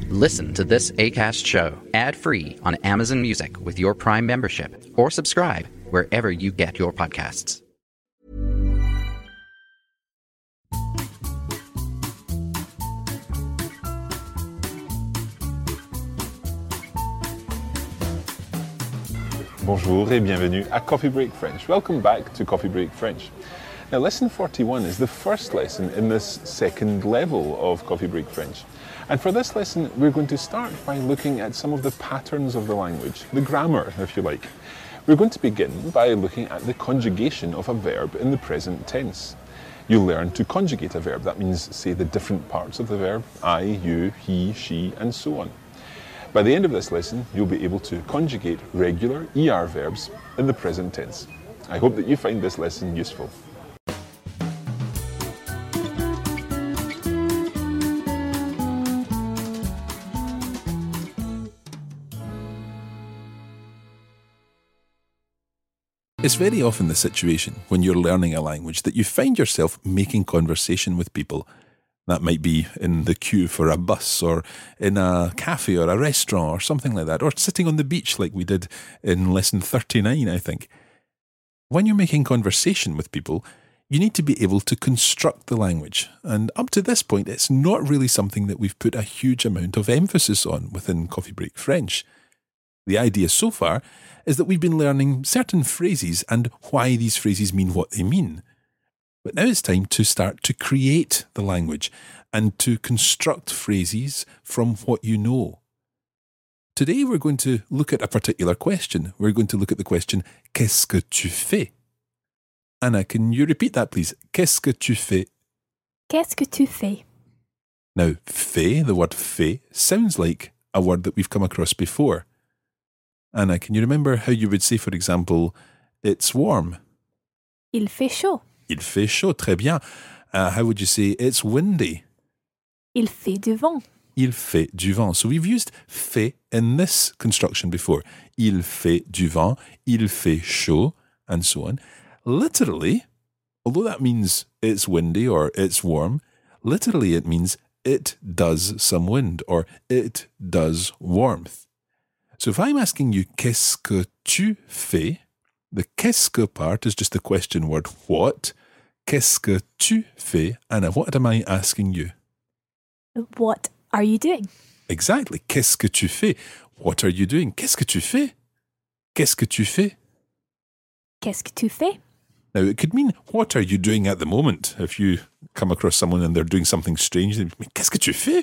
Listen to this Acast show ad-free on Amazon Music with your Prime membership, or subscribe wherever you get your podcasts. Bonjour et bienvenue à Coffee Break French. Welcome back to Coffee Break French. Now, lesson 41 is the first lesson in this second level of Coffee Break French. And for this lesson, we're going to start by looking at some of the patterns of the language, the grammar, if you like. We're going to begin by looking at the conjugation of a verb in the present tense. You learn to conjugate a verb. That means say the different parts of the verb, I, you, he, she, and so on. By the end of this lesson, you'll be able to conjugate regular ER verbs in the present tense. I hope that you find this lesson useful. It's very often the situation when you're learning a language that you find yourself making conversation with people. That might be in the queue for a bus, or in a cafe or a restaurant or something like that, or sitting on the beach like we did in lesson 39, I think. When you're making conversation with people, you need to be able to construct the language. And up to this point, it's not really something that we've put a huge amount of emphasis on within Coffee Break French. The idea so far is that we've been learning certain phrases and why these phrases mean what they mean. But now it's time to start to create the language and to construct phrases from what you know. Today we're going to look at a particular question. We're going to look at the question, Qu'est-ce que tu fais? Anna, can you repeat that, please? Qu'est-ce que tu fais? Qu'est-ce que tu fais? Now, fait, the word fait, sounds like a word that we've come across before. Anna, can you remember how you would say, for example, it's warm? Il fait chaud. Il fait chaud, très bien. How would you say it's windy? Il fait du vent. Il fait du vent. So we've used fait in this construction before. Il fait du vent, il fait chaud, and so on. Literally, although that means it's windy or it's warm, literally it means it does some wind or it does warmth. So if I'm asking you, qu'est-ce que tu fais? The qu'est-ce que part is just the question word what. Qu'est-ce que tu fais? Anna, what am I asking you? What are you doing? Exactly. Qu'est-ce que tu fais? What are you doing? Qu'est-ce que tu fais? Qu'est-ce que tu fais? Qu'est-ce que tu fais? Now, it could mean, what are you doing at the moment? If you come across someone and they're doing something strange, they mean, qu'est-ce que tu fais?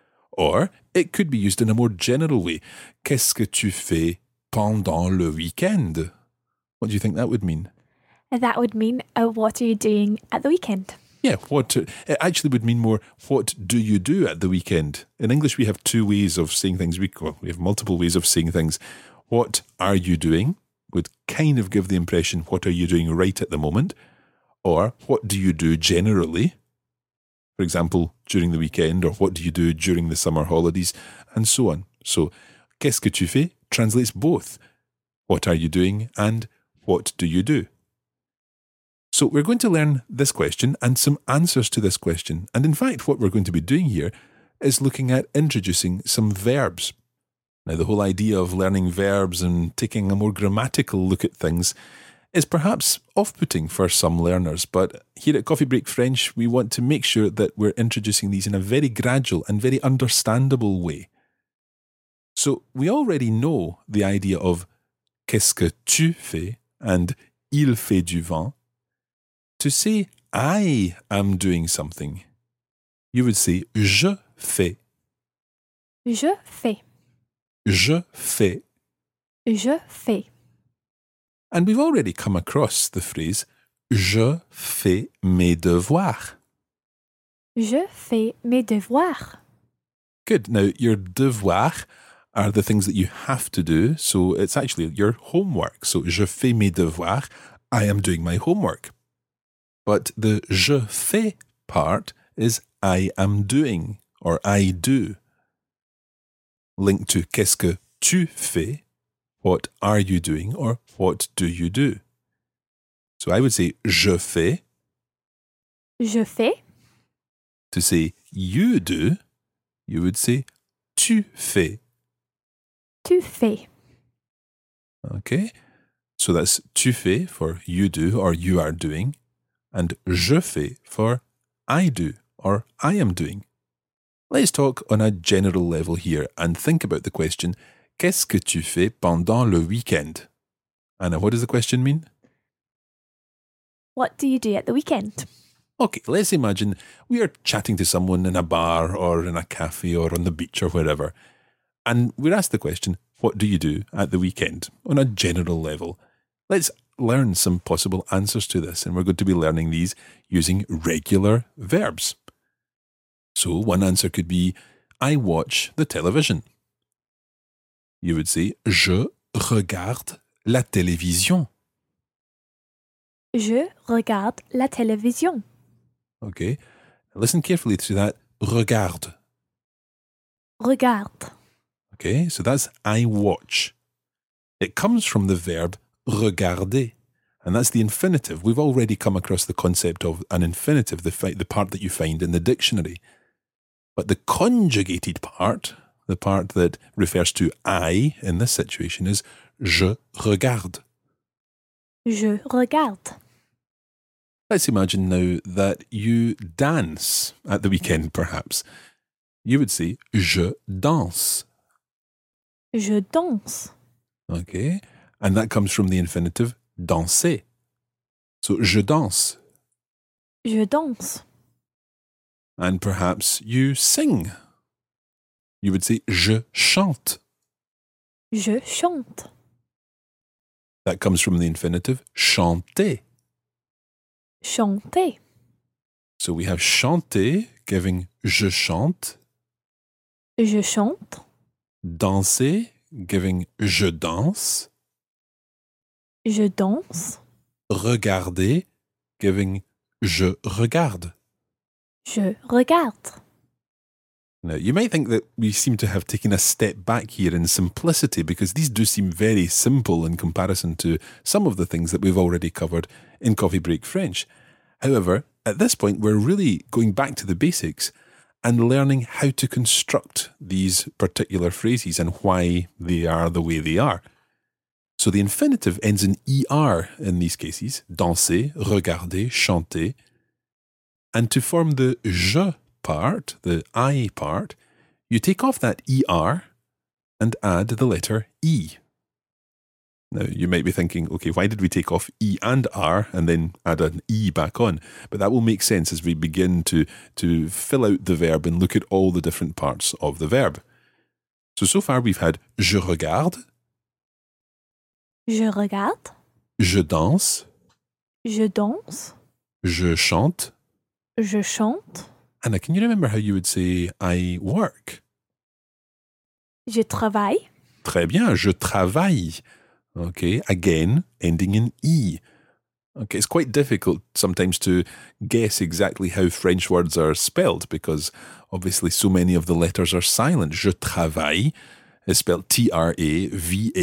Or it could be used in a more general way. Qu'est-ce que tu fais pendant le week-end? What do you think that would mean? That would mean, what are you doing at the weekend? Yeah, it actually would mean more, what do you do at the weekend? In English, we have two ways of saying things. We have multiple ways of saying things. What are you doing would kind of give the impression, what are you doing right at the moment? Or what do you do generally? For example, during the weekend, or what do you do during the summer holidays, and so on. So, qu'est-ce que tu fais translates both. What are you doing and what do you do? So we're going to learn this question and some answers to this question. And in fact, what we're going to be doing here is looking at introducing some verbs. Now, the whole idea of learning verbs and taking a more grammatical look at things is perhaps off-putting for some learners, but here at Coffee Break French, we want to make sure that we're introducing these in a very gradual and very understandable way. So we already know the idea of qu'est-ce que tu fais and il fait du vent. To say I am doing something, you would say je fais. Je fais. Je fais. Je fais. And we've already come across the phrase je fais mes devoirs. Je fais mes devoirs. Good. Now, your devoirs are the things that you have to do, so it's actually your homework. So, je fais mes devoirs, I am doing my homework. But the je fais part is I am doing, or I do. Linked to qu'est-ce que tu fais, what are you doing, or what do you do? So I would say je fais. Je fais. To say you do, you would say tu fais? Tu fais. Okay, so that's tu fais for you do or you are doing, and je fais for I do or I am doing. Let's talk on a general level here and think about the question, qu'est-ce que tu fais pendant le week-end? Anna, what does the question mean? What do you do at the weekend? Okay, let's imagine we are chatting to someone in a bar or in a cafe or on the beach or wherever, and we're asked the question, what do you do at the weekend on a general level? Let's learn some possible answers to this, and we're going to be learning these using regular verbs. So one answer could be, I watch the television. You would say, je regarde la télévision. Je regarde la télévision. Okay, listen carefully to that, regarde. Regarde. Okay, so that's I watch. It comes from the verb regarder, and that's the infinitive. We've already come across the concept of an infinitive, the part that you find in the dictionary. But the conjugated part, the part that refers to I in this situation, is je regarde. Je regarde. Let's imagine now that you dance at the weekend, perhaps. You would say, je danse. Je danse. Okay, and that comes from the infinitive danser. So, je danse. Je danse. And perhaps you sing. You would say, je chante. Je chante. That comes from the infinitive chanter. Chanter. So we have chanter, giving je chante. Je chante. Danser, giving je danse. Je danse. Regarder, giving je regarde. Je regarde. Now, you might think that we seem to have taken a step back here in simplicity because these do seem very simple in comparison to some of the things that we've already covered in Coffee Break French. However, at this point, we're really going back to the basics and learning how to construct these particular phrases and why they are the way they are. So the infinitive ends in ER in these cases, danser, regarder, chanter. And to form the je part, the I part, you take off that ER and add the letter E. Now, you might be thinking, okay, why did we take off E and R and then add an E back on? But that will make sense as we begin to fill out the verb and look at all the different parts of the verb. So far we've had je regarde, Je regarde. je danse, Je danse. je chante. Je chante. Anna, can you remember how you would say I work? Je travaille. Très bien, je travaille. Okay, again, ending in E. Okay, it's quite difficult sometimes to guess exactly how French words are spelled because obviously so many of the letters are silent. Je travaille is spelled T-R-A-V-A-I-L-L-E.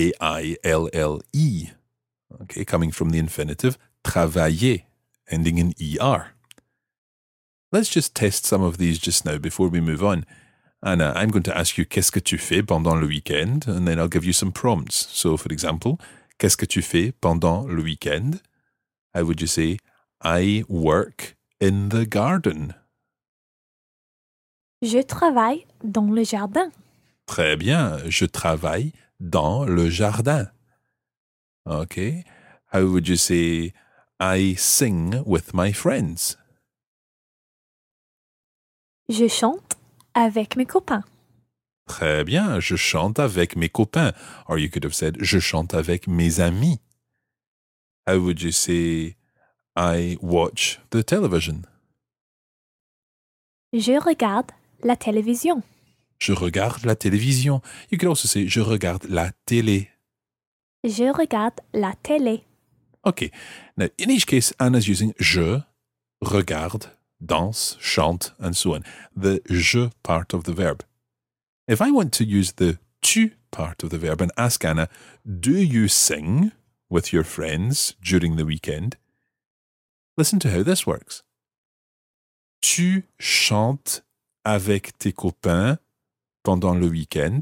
Okay, coming from the infinitive travailler, ending in E-R. Let's just test some of these just now before we move on. Anna, I'm going to ask you qu'est-ce que tu fais pendant le week-end, and then I'll give you some prompts. So, for example, qu'est-ce que tu fais pendant le week-end? How would you say, I work in the garden? Je travaille dans le jardin. Très bien, je travaille dans le jardin. Okay, how would you say, I sing with my friends? Je chante avec mes copains. Très bien, je chante avec mes copains. Or you could have said, je chante avec mes amis. How would you say, I watch the television? Je regarde la télévision. Je regarde la télévision. You could also say, je regarde la télé. Je regarde la télé. Okay, now in each case, Anna's using je, regarde, danse, chante, and so on. The je part of the verb. If I want to use the tu part of the verb and ask Anna, do you sing with your friends during the weekend? Listen to how this works. Tu chantes avec tes copains pendant le week-end?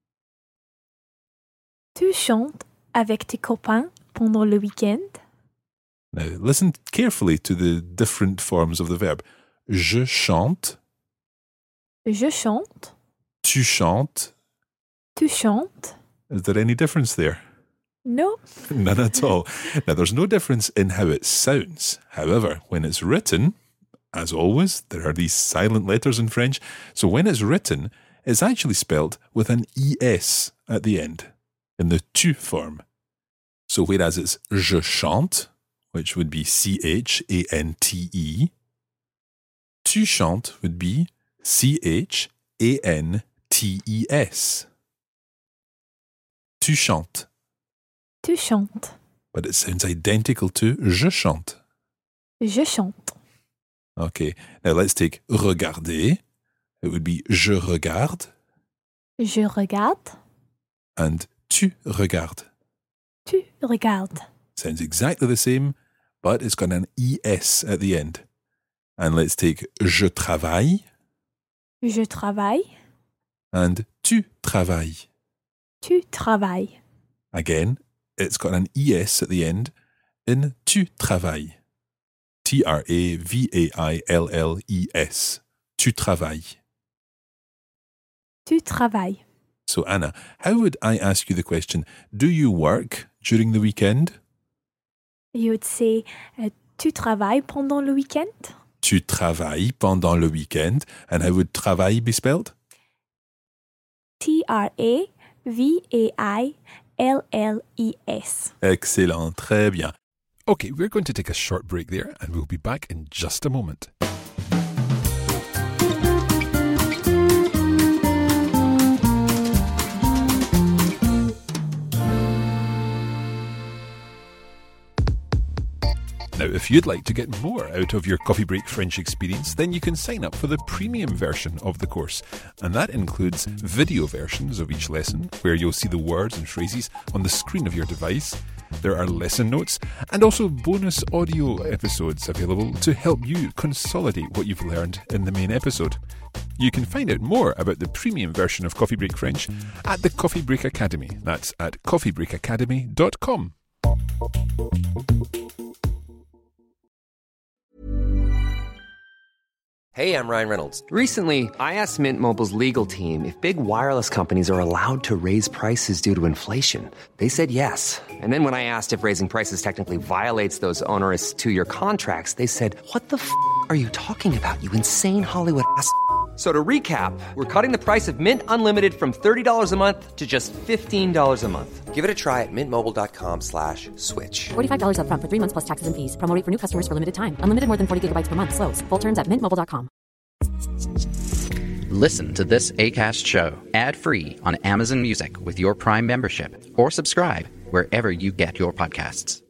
Tu chantes avec tes copains pendant le week-end? Now, listen carefully to the different forms of the verb. Je chante, Je chante. tu chantes. Tu chantes. Is there any difference there? No. None at all. Now, there's no difference in how it sounds. However, when it's written, as always, there are these silent letters in French. So when it's written, it's actually spelled with an ES at the end, in the tu form. So whereas it's je chante, which would be C-H-A-N-T-E, tu chantes would be C-H-A-N-T-E-S. Tu chantes. Tu chantes. But it sounds identical to je chante. Je chante. Okay, now let's take regarder. It would be je regarde Je regarde. and tu regardes. Tu regardes. Sounds exactly the same, but it's got an ES at the end. And let's take je travaille Je travaille. and tu travailles. Tu travailles. Again, it's got an ES at the end in tu travailles. T-R-A-V-A-I-L-L-E-S. Tu travailles. Tu travailles. So, Anna, how would I ask you the question, do you work during the weekend? You would say, tu travailles pendant le week-end? Tu travailles pendant le weekend. And how would travail be spelled? T-R-A-V-A-I-L-L-E-S. Excellent, très bien. Okay, we're going to take a short break there and we'll be back in just a moment. Now, if you'd like to get more out of your Coffee Break French experience, then you can sign up for the premium version of the course. And that includes video versions of each lesson, where you'll see the words and phrases on the screen of your device. There are lesson notes and also bonus audio episodes available to help you consolidate what you've learned in the main episode. You can find out more about the premium version of Coffee Break French at the Coffee Break Academy. That's at coffeebreakacademy.com. Hey, I'm Ryan Reynolds. Recently, I asked Mint Mobile's legal team if big wireless companies are allowed to raise prices due to inflation. They said yes. And then when I asked if raising prices technically violates those onerous two-year contracts, they said, "What the f*** are you talking about, you insane Hollywood ass?" So to recap, we're cutting the price of Mint Unlimited from $30 a month to just $15 a month. Give it a try at mintmobile.com/switch. $45 up front for 3 months plus taxes and fees. Promo rate for new customers for limited time. Unlimited more than 40 gigabytes per month. Slows full terms at mintmobile.com. Listen to this Acast show ad-free on Amazon Music with your Prime membership, or subscribe wherever you get your podcasts.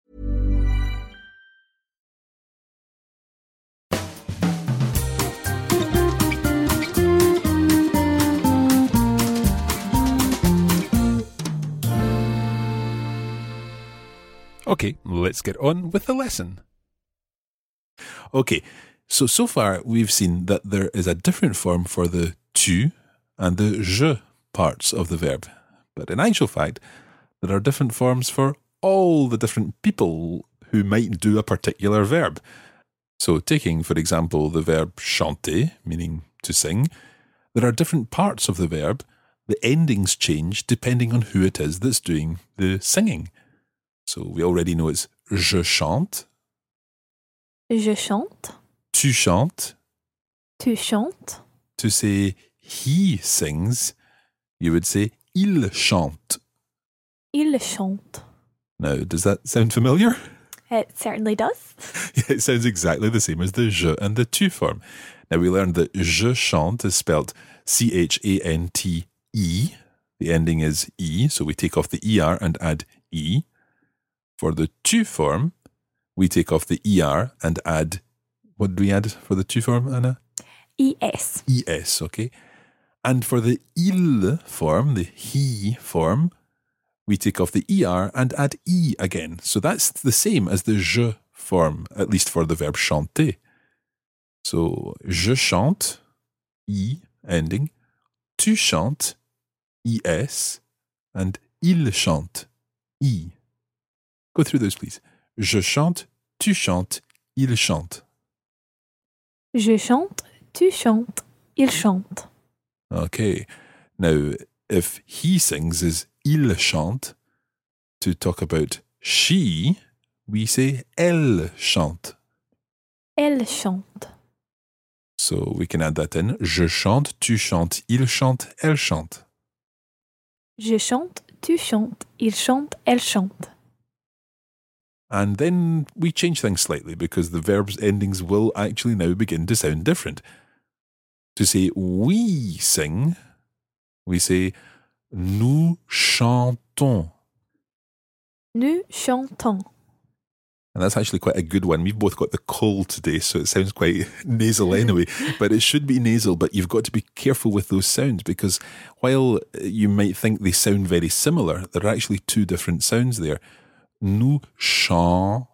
Okay, let's get on with the lesson. Okay, so far we've seen that there is a different form for the tu and the je parts of the verb. But in actual fact, there are different forms for all the different people who might do a particular verb. So taking, for example, the verb chanter, meaning to sing, there are different parts of the verb. The endings change depending on who it is that's doing the singing. So we already know it's je chante. Je chante. Tu chantes. Tu chantes. To say he sings, you would say il chante. Il chante. Now, does that sound familiar? It certainly does. Yeah, it sounds exactly the same as the je and the tu form. Now, we learned that je chante is spelled C-H-A-N-T-E. The ending is E, so we take off the ER and add E. For the tu form, we take off the ER and add, what do we add for the tu form, Anna? ES. ES, okay. And for the il form, the he form, we take off the ER and add E again. So that's the same as the je form, at least for the verb chanter. So, je chante, E ending. Tu tu chantes, IS, and il chante, I. Go through those, please. Je chante, tu chantes, il chante. Je chante, tu chantes, il chante. Okay. Now, if he sings is il chante, to talk about she, we say elle chante. Elle chante. So we can add that in. Je chante, tu chantes, il chante, elle chante. Je chante, tu chantes, il chante, elle chante. And then we change things slightly because the verb's endings will actually now begin to sound different. To say we sing, we say nous chantons. Nous chantons. And that's actually quite a good one. We've both got the cold today, so it sounds quite nasal anyway. But it should be nasal, but you've got to be careful with those sounds because while you might think they sound very similar, there are actually two different sounds there. Nous chantons.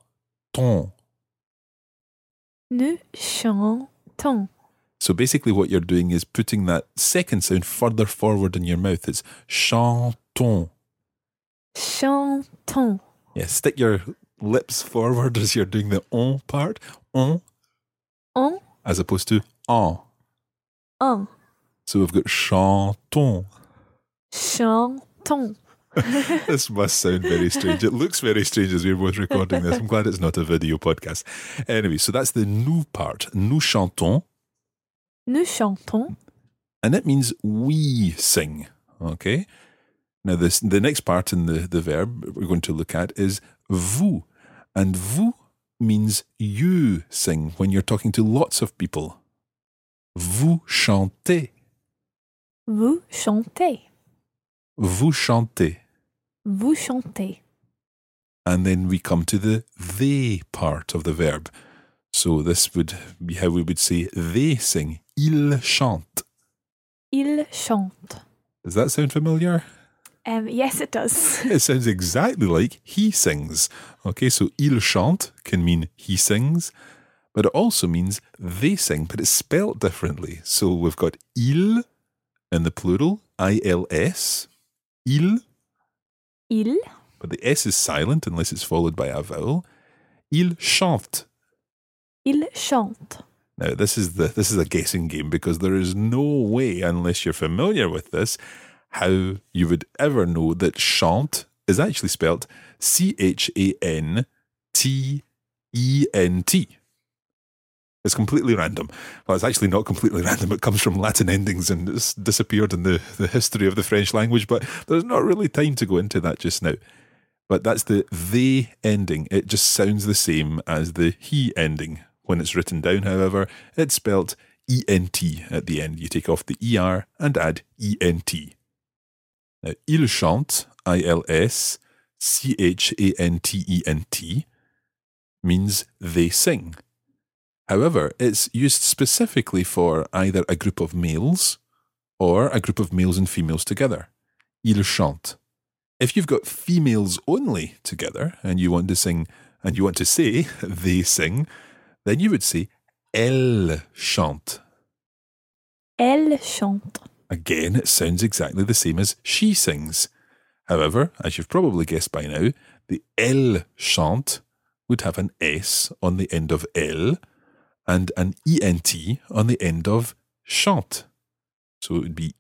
Nous chantons. So basically what you're doing is putting that second sound further forward in your mouth. It's chantons. Chantons. Yeah, stick your lips forward as you're doing the on part. On. On. As opposed to en. En. So we've got chantons. Chantons. This must sound very strange. It looks very strange as we're both recording this. I'm glad it's not a video podcast. Anyway, so that's the nous part. Nous chantons. Nous chantons. And it means we sing. Okay? Now, the next part in the verb we're going to look at is vous. And vous means you sing when you're talking to lots of people. Vous chantez. Vous chantez. Vous chantez. Vous chantez. And then we come to the they part of the verb. So this would be how we would say they sing. Ils chantent. Il chante. Does that sound familiar? Yes, it does. It sounds exactly like he sings. Okay, so il chante can mean he sings, but it also means they sing, but it's spelt differently. So we've got il in the plural, I-L-S, il, Il. but the S is silent unless it's followed by a vowel. Il chante. Il chante. Now, this is a guessing game because there is no way, unless you're familiar with this, how you would ever know that chante is actually spelt C-H-A-N-T-E-N-T. It's completely random. Well, it's actually not completely random. It comes from Latin endings and it's disappeared in the history of the French language, but there's not really time to go into that just now. But that's the they ending. It just sounds the same as the he ending. When it's written down, however, it's spelt E-N-T at the end. You take off the E-R and add E-N-T. Now, il chante, I-L-S, C-H-A-N-T-E-N-T, means they sing. However, it's used specifically for either a group of males or a group of males and females together. Il chante. If you've got females only together and you want to sing and you want to say they sing, then you would say elle chante. Elle chante. Again, it sounds exactly the same as she sings. However, as you've probably guessed by now, the elle chante would have an S on the end of elle and an ENT on the end of chante. So it would be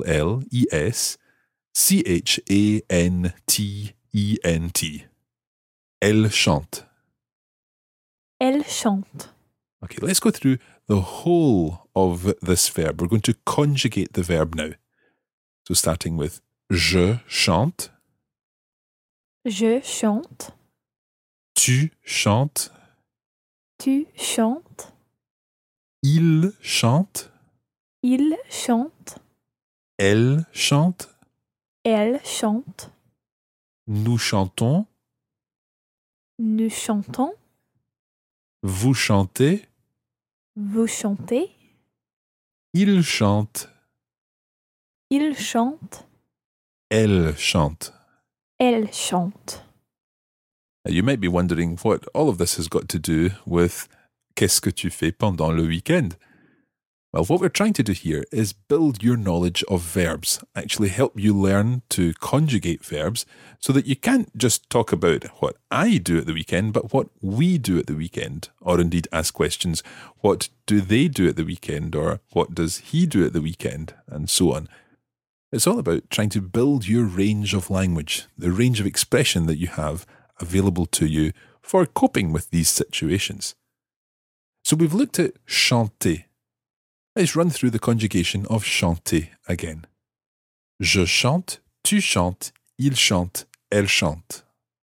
E-L-L-E-S-C-H-A-N-T-E-N-T. Elle chante. Elle chante. Okay, let's go through the whole of this verb. We're going to conjugate the verb now. So starting with je chante. Je chante. Tu chantes. Tu chantes. Il chante. Il chante. Elle chante. Elle chante. Nous chantons. Nous chantons. Vous chantez. Vous chantez. Il chante. Il chante. Elle chante. Elle chante. Now, you might be wondering what all of this has got to do with qu'est-ce que tu fais pendant le week-end? Well, what we're trying to do here is build your knowledge of verbs, actually help you learn to conjugate verbs so that you can't just talk about what I do at the weekend, but what we do at the weekend, or indeed ask questions, what do they do at the weekend, or what does he do at the weekend, and so on. It's all about trying to build your range of language, the range of expression that you have available to you for coping with these situations. So we've looked at chanter. Let's run through the conjugation of chanter again. Je chante, tu chantes, il chante, elle chante.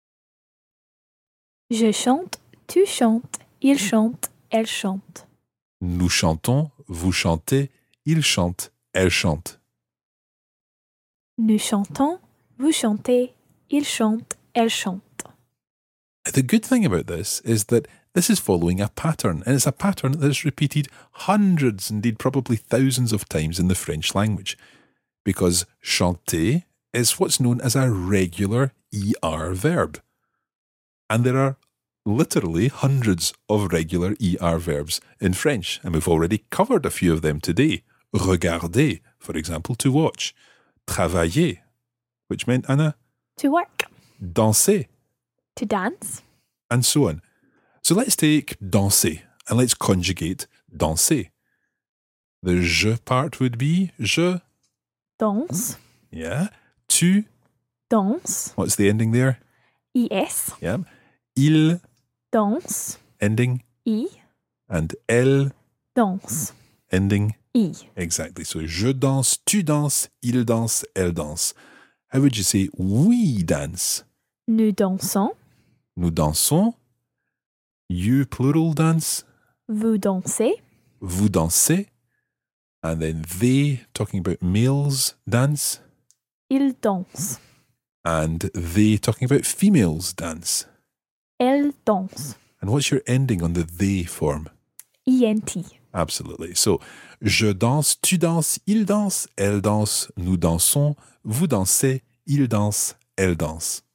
Je chante, tu chantes, il chante, elle chante. Nous chantons, vous chantez, il chante, elle chante. Nous chantons, vous chantez, il chante, elle chante. The good thing about this is that this is following a pattern, and it's a pattern that's repeated hundreds, indeed probably thousands of times in the French language, because chanter is what's known as a regular ER verb. And there are literally hundreds of regular ER verbs in French, and we've already covered a few of them today. Regarder, for example, to watch. Travailler, which meant, Anna? To work. Danser. To dance. And so on. So let's take danser and let's conjugate danser. The je part would be je. Danse. Yeah. Tu. Danse. What's the ending there? IS. Yeah. Il. Danse. Ending. I. And elle. Danse. Ending. I. Exactly. So je danse, tu danses, il danse, elle danse. How would you say we dance? Nous dansons. Nous dansons. You plural dance. Vous dansez. Vous dansez. And then they, talking about males, dance. Ils dansent. And they, talking about females, dance. Elles dansent. And what's your ending on the they form? INT. Absolutely. So, je danse, tu danses, il danse, elle danse, nous dansons, vous dansez, il danse, elle danse.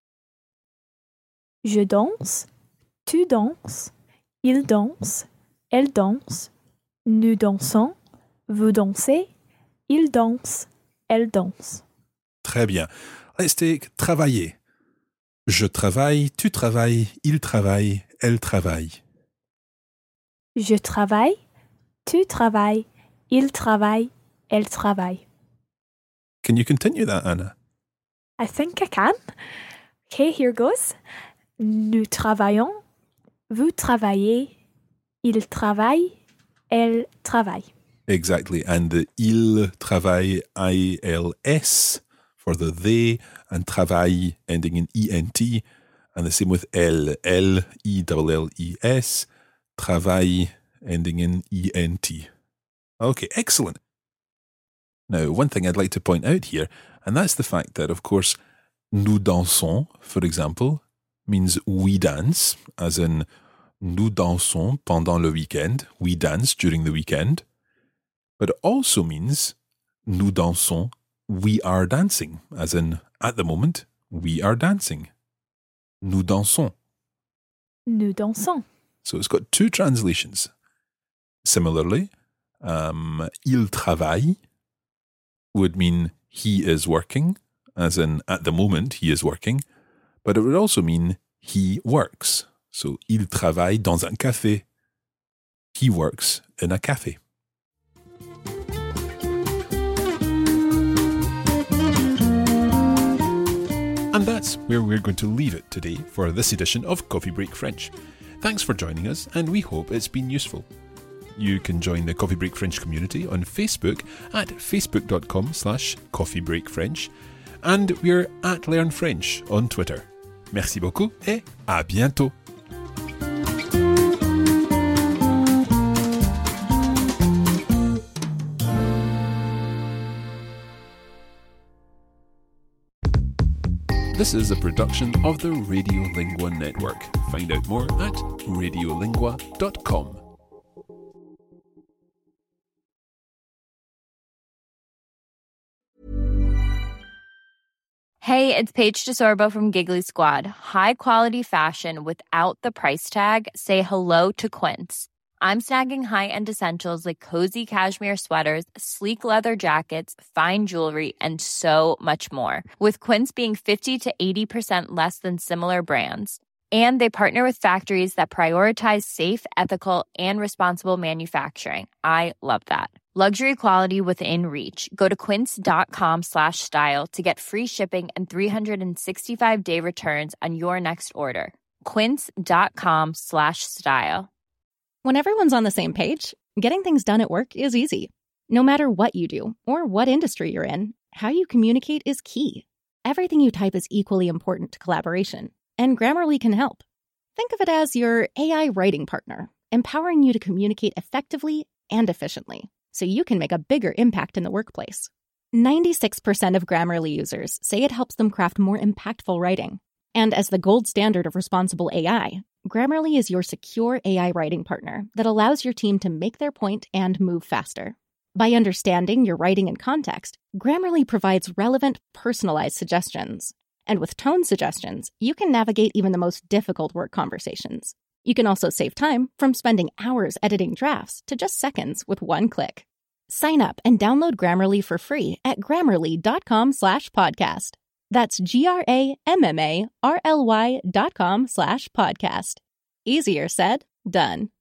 Je danse, tu danses, il danse, elle danse, nous dansons, vous dansez, il danse, elle danse. Très bien. Let's take travailler. Je travaille, tu travailles, il travaille, elle travaille. Je travaille, tu travailles, il travaille, elle travaille. Can you continue that, Anna? I think I can. Okay, here goes. Nous travaillons, vous travaillez, il travaille, elle travaille. Exactly. And the il travaille, ILS for the they, and travail ending in ENT. And the same with elle, LELLES, travail ending in ENT. Okay, excellent. Now, one thing I'd like to point out here, and that's the fact that, of course, nous dansons, for example, means we dance, as in nous dansons pendant le week-end, we dance during the weekend, but it also means nous dansons, we are dancing, as in at the moment, we are dancing. Nous dansons. Nous dansons. So it's got two translations. Similarly, il travaille would mean he is working, as in at the moment he is working, but it would also mean he works. So, il travaille dans un café. He works in a café. And that's where we're going to leave it today for this edition of Coffee Break French. Thanks for joining us, and we hope it's been useful. You can join the Coffee Break French community on Facebook at facebook.com/coffeebreakfrench, and we're at Learn French on Twitter. Merci beaucoup et à bientôt. This is a production of the Radiolingua Network. Find out more at radiolingua.com. Hey, it's Paige DeSorbo from Giggly Squad. High quality fashion without the price tag. Say hello to Quince. I'm snagging high-end essentials like cozy cashmere sweaters, sleek leather jackets, fine jewelry, and so much more. With Quince being 50 to 80% less than similar brands. And they partner with factories that prioritize safe, ethical, and responsible manufacturing. I love that. Luxury quality within reach. Go to quince.com/style to get free shipping and 365-day returns on your next order. Quince.com/style. When everyone's on the same page, getting things done at work is easy. No matter what you do or what industry you're in, how you communicate is key. Everything you type is equally important to collaboration, and Grammarly can help. Think of it as your AI writing partner, empowering you to communicate effectively and efficiently, so you can make a bigger impact in the workplace. 96% of Grammarly users say it helps them craft more impactful writing. And as the gold standard of responsible AI, Grammarly is your secure AI writing partner that allows your team to make their point and move faster. By understanding your writing and context, Grammarly provides relevant, personalized suggestions. And with tone suggestions, you can navigate even the most difficult work conversations. You can also save time from spending hours editing drafts to just seconds with one click. Sign up and download Grammarly for free at grammarly.com/podcast. That's GRAMMARLY.com/podcast. Easier said, done.